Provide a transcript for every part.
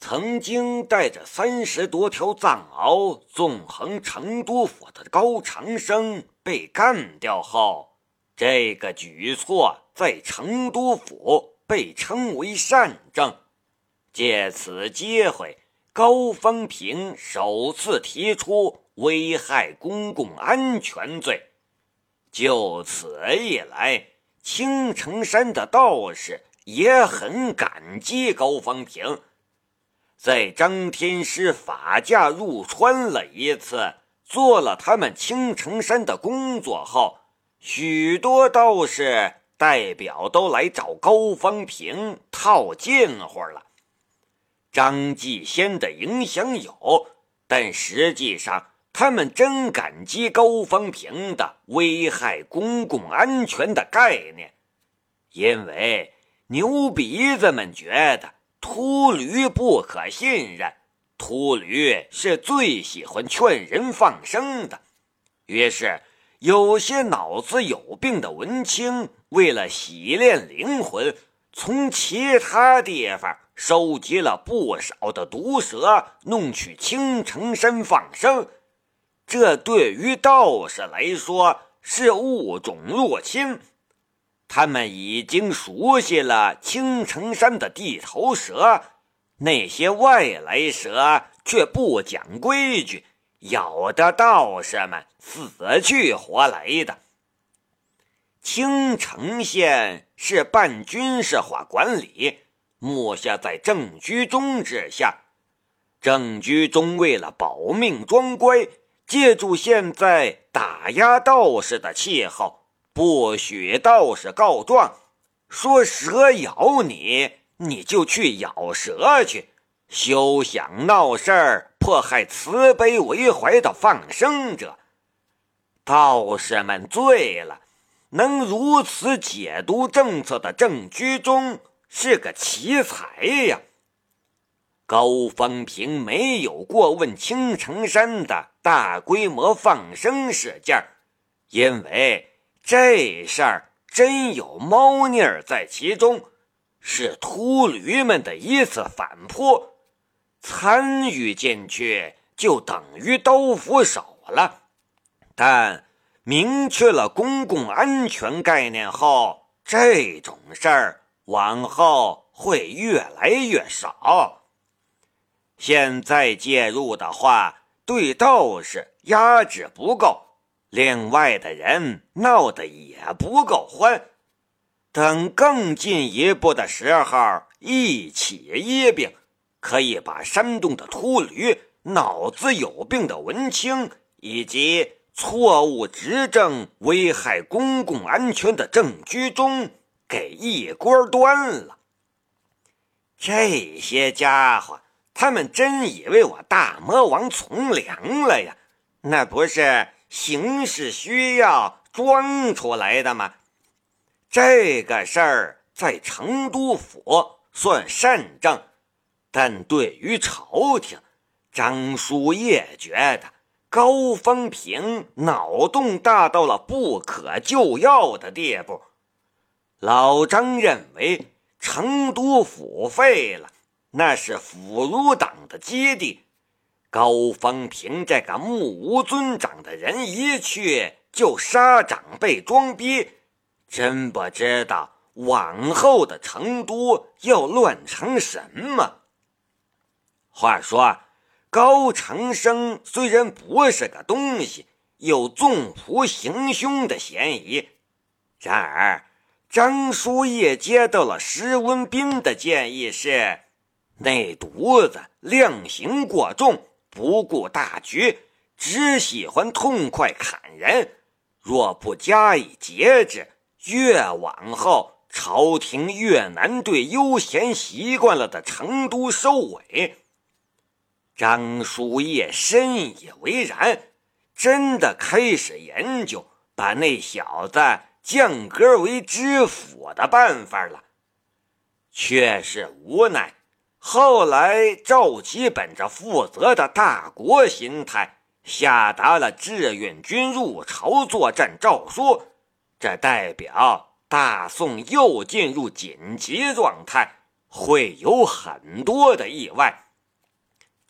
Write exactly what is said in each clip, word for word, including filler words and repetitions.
曾经带着三十多条藏獒纵横成都府的高长生被干掉后，这个举措在成都府被称为善政。借此机会，高方平首次提出危害公共安全罪。就此一来，青城山的道士也很感激高方平。在张天师法驾入川了一次，做了他们青城山的工作后，许多道士代表都来找高方平套近乎了。张继先的影响有，但实际上他们真感激高方平的危害公共安全的概念，因为牛鼻子们觉得秃驴不可信任，秃驴是最喜欢劝人放生的。于是有些脑子有病的文青为了洗练灵魂，从其他地方收集了不少的毒蛇，弄去青城山放生。这对于道士来说是物种入侵，他们已经熟悉了青城山的地头蛇，那些外来蛇却不讲规矩，咬得道士们死去活来的。青城县是半军事化管理，目下在郑居中之下。郑居中为了保命装乖，借助现在打压道士的气候，不许道士告状，说蛇咬你，你就去咬蛇去，休想闹事儿迫害慈悲为怀的放生者。道士们醉了，能如此解读政策的郑居中是个奇才呀。高方平没有过问青城山的大规模放生事件，因为这事儿真有猫腻儿在其中，是秃驴们的一次反扑，参与进去就等于刀斧手了。但明确了公共安全概念后，这种事儿往后会越来越少。现在介入的话，对道士压制不够，另外的人闹得也不够欢。等更进一步的时候，一起一并，可以把煽动的秃驴、脑子有病的文青以及错误执政危害公共安全的郑居中给一锅端了。这些家伙，他们真以为我大魔王从良了呀？那不是形势需要装出来的吗？这个事儿在成都府算善政，但对于朝廷，张叔夜觉得高方平脑洞大到了不可救药的地步。老张认为成都府废了，那是腐儒党的基地，高方平这个目无尊长的人一去就杀长辈装逼，真不知道往后的成都要乱成什么。话说高长生虽然不是个东西，有纵仆行凶的嫌疑，然而张叔夜接到了施文斌的建议是，那犊子量刑过重，不顾大局，只喜欢痛快砍人，若不加以节制，越往后朝廷越难对悠闲习惯了的成都收尾。张叔夜深以为然，真的开始研究把那小子降格为知府的办法了。却是无奈，后来赵佶本着负责的大国心态，下达了志愿军入朝作战诏书，这代表大宋又进入紧急状态，会有很多的意外。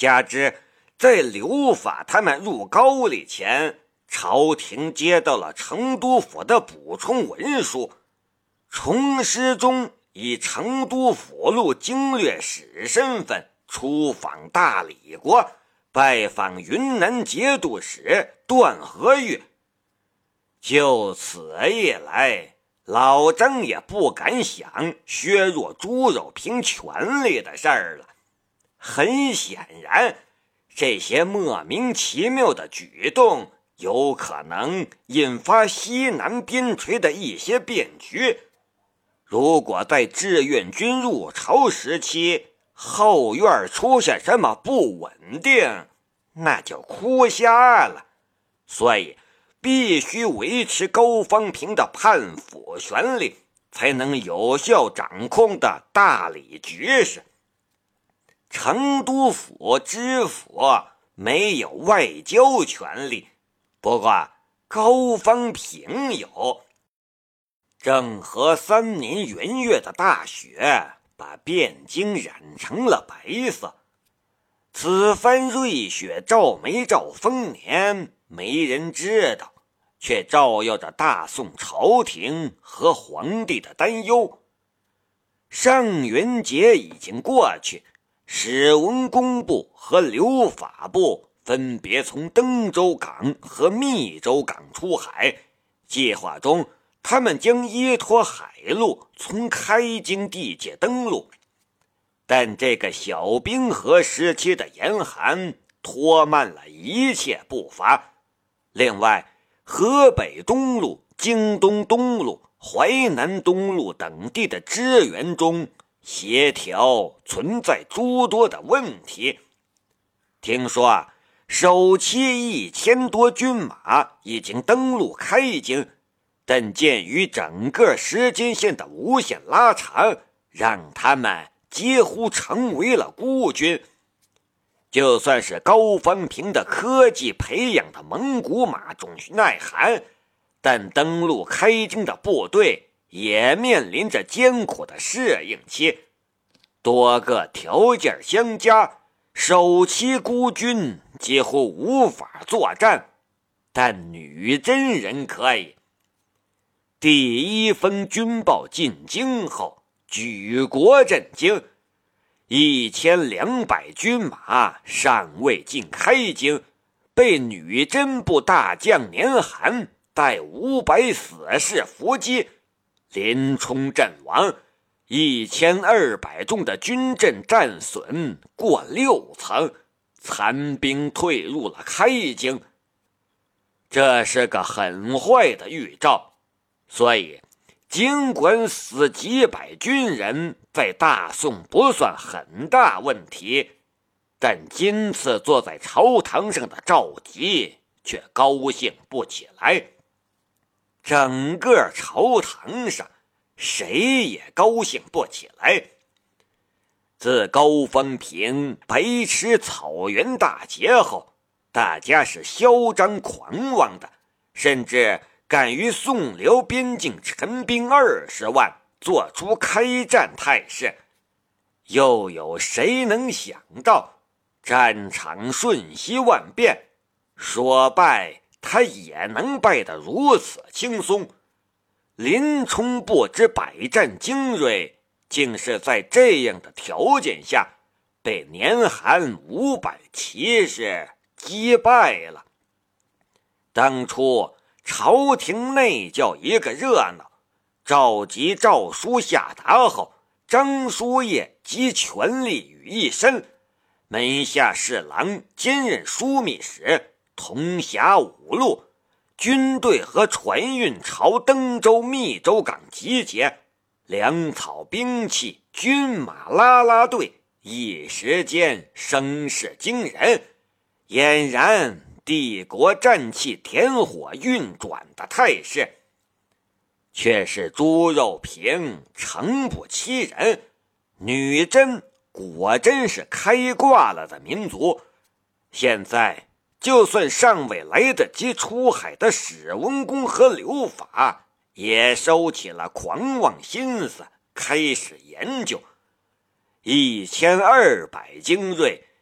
加之在刘法他们入高丽前，朝廷接到了成都府的补充文书，崇师中以成都府路经略使身份出访大理国，拜访云南节度使段和玉。就此一来，老张也不敢想削弱朱肉平权力的事儿了。很显然，这些莫名其妙的举动有可能引发西南边陲的一些变局。如果在志愿军入朝时期后院出现什么不稳定，那就哭瞎了。所以必须维持高方平的叛腐权力，才能有效掌控的大理局势。成都府知府没有外交权力，不过高方平有。郑和三年元月的大雪把汴京染成了白色。此番瑞雪照没照丰年，没人知道，却照耀着大宋朝廷和皇帝的担忧。上元节已经过去，史文恭部和留法部分别从登州港和密州港出海，计划中他们将依托海路从开京地界登陆。但这个小冰河时期的严寒拖慢了一切步伐。另外，河北东路、京东东路、淮南东路等地的支援中，协调存在诸多的问题。听说啊，首期一千多军马已经登陆开京，但鉴于整个时间线的无限拉长，让他们几乎成为了孤军。就算是高方平的科技培养的蒙古马种耐寒，但登陆开京的部队也面临着艰苦的适应期。多个条件相加，首期孤军几乎无法作战，但女真人可以。第一封军报进京后，举国震惊。一千两百军马尚未进开京，被女真部大将年罕带五百死士伏击，林冲阵亡，一千二百众的军阵战损过六层，残兵退入了开京。这是个很坏的预兆，所以尽管死几百军人在大宋不算很大问题，但今次坐在朝堂上的赵佶却高兴不起来。整个朝堂上谁也高兴不起来。自高方平白池草原大捷后，大家是嚣张狂妄的，甚至敢于宋辽边境陈兵二十万，做出开战态势。又有谁能想到战场瞬息万变，说败他也能败得如此轻松。林冲不知百战精锐，竟是在这样的条件下被年罕五百骑士击败了。当初朝廷内叫一个热闹，召集诏书下达后，张叔夜集权力于一身，门下侍郎兼任枢密使，统辖五路，军队和船运朝登州、密州港集结，粮草、兵器、军马、啦啦队，一时间声势惊人，俨然帝国战气田火运转的态势。却是朱肉平诚不欺人，女真果真是开挂了的民族。现在就算尚未来得及出海的史文恭和刘法，也收起了狂妄心思，开始研究。一千二百精锐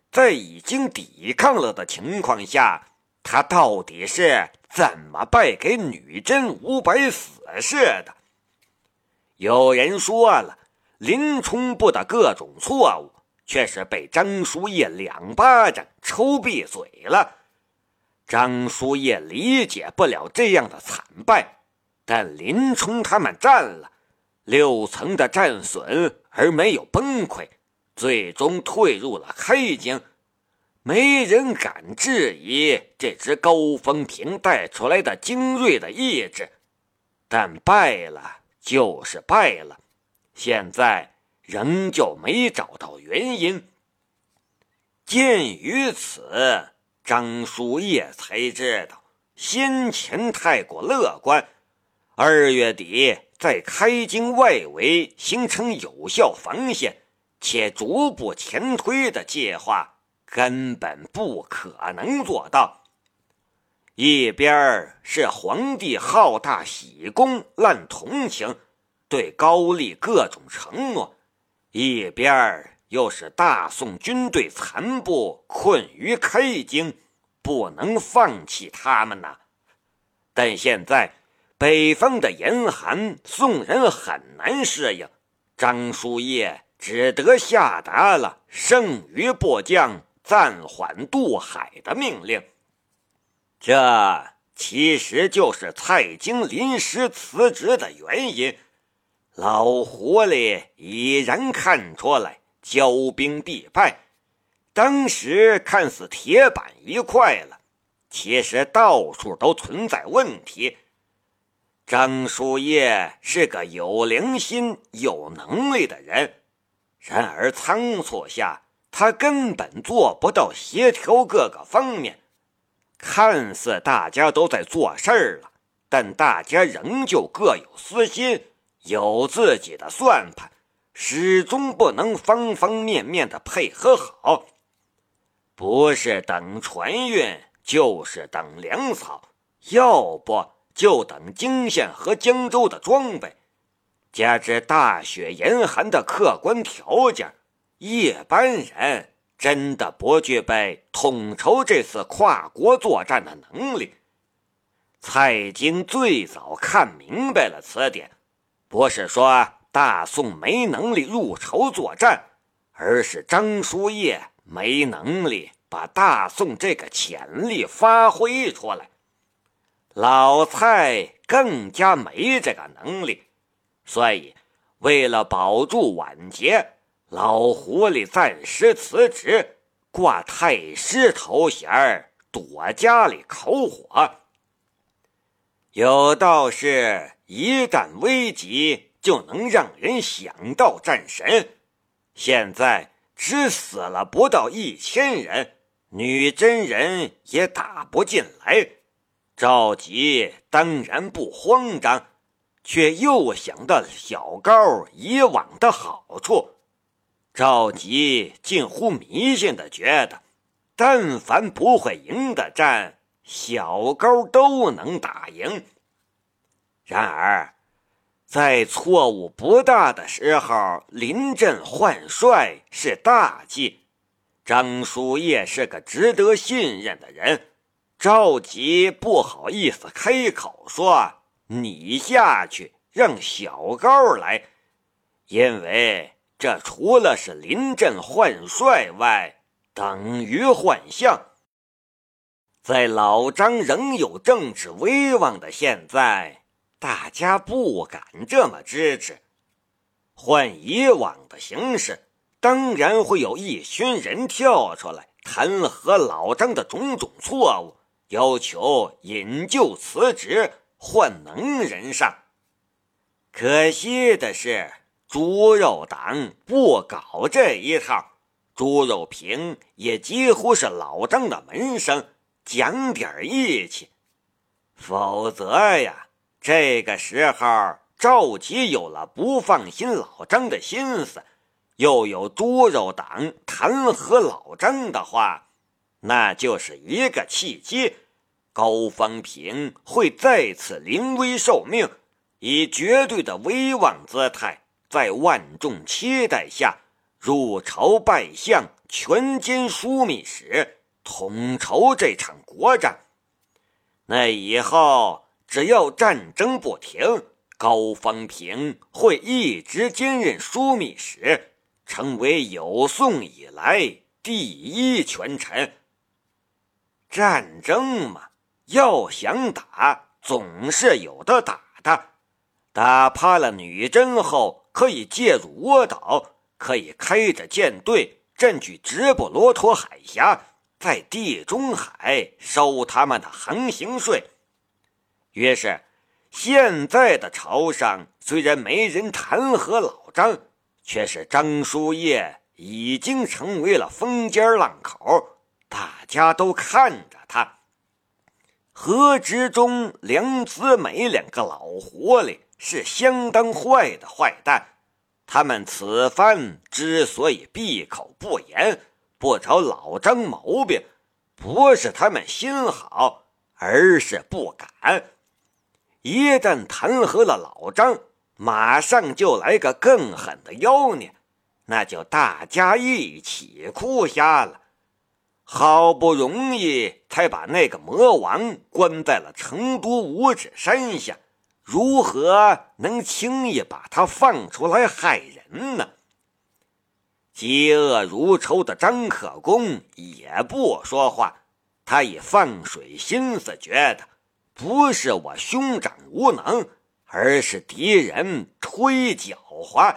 在已经抵抗了的情况下，他到底是怎么败给女真五百死士的？有人说了，林冲部的各种错误，却是被张叔夜两巴掌抽闭嘴了。张叔夜理解不了这样的惨败，但林冲他们占了六层的战损而没有崩溃，最终退入了开京。没人敢质疑这支高风平带出来的精锐的意志，但败了就是败了，现在仍旧没找到原因。鉴于此，张叔夜才知道先前太过乐观，二月底在开京外围形成有效防线且逐步前推的计划根本不可能做到。一边是皇帝好大喜功滥同情，对高丽各种承诺，一边又是大宋军队残部困于开京，不能放弃他们呐。但现在北方的严寒，宋人很难适应，张叔夜只得下达了剩余部将暂缓渡海的命令。这其实就是蔡京临时辞职的原因。老狐狸已然看出来骄兵必败，当时看似铁板一块了，其实到处都存在问题。张叔夜是个有良心有能力的人，然而仓促下他根本做不到协调各个方面。看似大家都在做事儿了，但大家仍旧各有私心，有自己的算盘，始终不能方方面面的配合好。不是等船运，就是等粮草，要不就等泾县和江州的装备。加之大雪严寒的客观条件，一般人真的不具备统筹这次跨国作战的能力。蔡京最早看明白了此点，不是说大宋没能力入筹作战，而是张叔夜没能力把大宋这个潜力发挥出来。老蔡更加没这个能力，所以为了保住晚节，老狐狸暂时辞职，挂太师头衔，躲家里烤火。有道是一旦危急就能让人想到战神，现在只死了不到一千人，女真人也打不进来。赵佶当然不慌张，却又想到小高以往的好处。赵佶近乎迷信的觉得，但凡不会赢的战，小高都能打赢。然而在错误不大的时候临阵换帅是大忌。张叔夜是个值得信任的人，赵佶不好意思开口说你下去让小高来，因为这除了是临阵换帅外，等于换相。在老张仍有政治威望的现在，大家不敢这么支持。换以往的形势，当然会有一群人跳出来弹劾老张的种种错误，要求引咎辞职，换能人上。可惜的是，猪肉党不搞这一套，猪肉平也几乎是老张的门生，讲点义气。否则呀，这个时候赵佶有了不放心老张的心思，又有猪肉党弹劾老张的话，那就是一个契机，高方平会再次临危受命，以绝对的威望姿态，在万众期待下入朝拜相， 全兼枢密使，统筹这场国战。那以后只要战争不停，高方平会一直兼任枢密使，成为有宋以来第一权臣。战争嘛，要想打，总是有的打的。打趴了女真后，可以介入倭岛，可以开着舰队占据直布罗陀海峡，在地中海收他们的航行税。于是现在的朝上虽然没人弹劾老张，却是张叔夜已经成为了风尖浪口，大家都看着他。何执中、梁子美两个老狐狸是相当坏的坏蛋，他们此番之所以闭口不言，不找老张毛病，不是他们心好，而是不敢。一旦弹劾了老张，马上就来个更狠的妖孽，那就大家一起哭瞎了。好不容易才把那个魔王关在了成都五指山下，如何能轻易把他放出来害人呢？嫉恶如仇的张可恭也不说话，他以放水心思觉得，不是我兄长无能，而是敌人忒狡猾。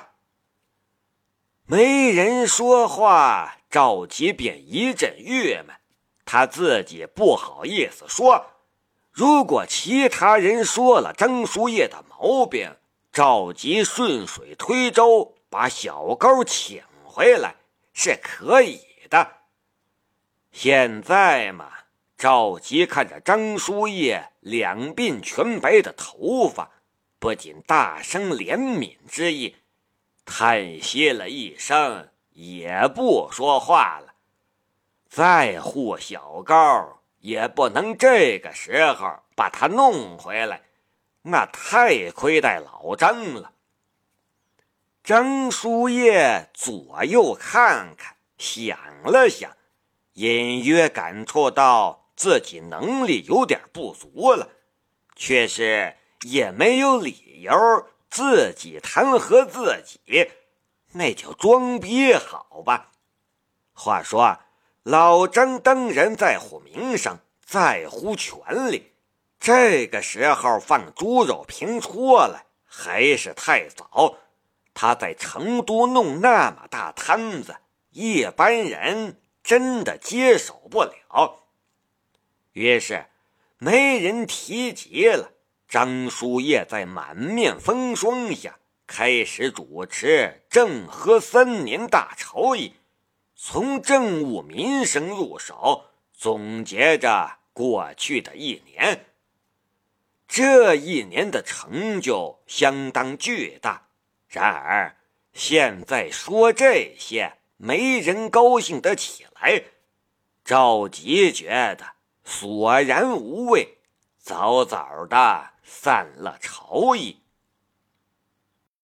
没人说话，赵吉便一阵郁闷，他自己不好意思说，如果其他人说了张叔夜的毛病，赵吉顺水推舟把小高请回来是可以的。现在嘛，赵吉看着张叔夜两鬓全白的头发，不仅大生怜悯之意，叹息了一声，也不说话了。再护小高，也不能这个时候把他弄回来，那太亏待老张了。张叔夜左右看看，想了想，隐约感触到自己能力有点不足了，却是也没有理由自己弹劾自己，那就装逼好吧。话说老张当然在乎名声，在乎权力，这个时候放猪肉平戳来还是太早。他在成都弄那么大摊子，一般人真的接手不了。于是没人提及了。张叔夜在满面风霜下开始主持政和三年大朝议，从政务民生入手，总结着过去的一年。这一年的成就相当巨大，然而现在说这些没人高兴得起来。赵吉觉得索然无味，早早的散了朝议。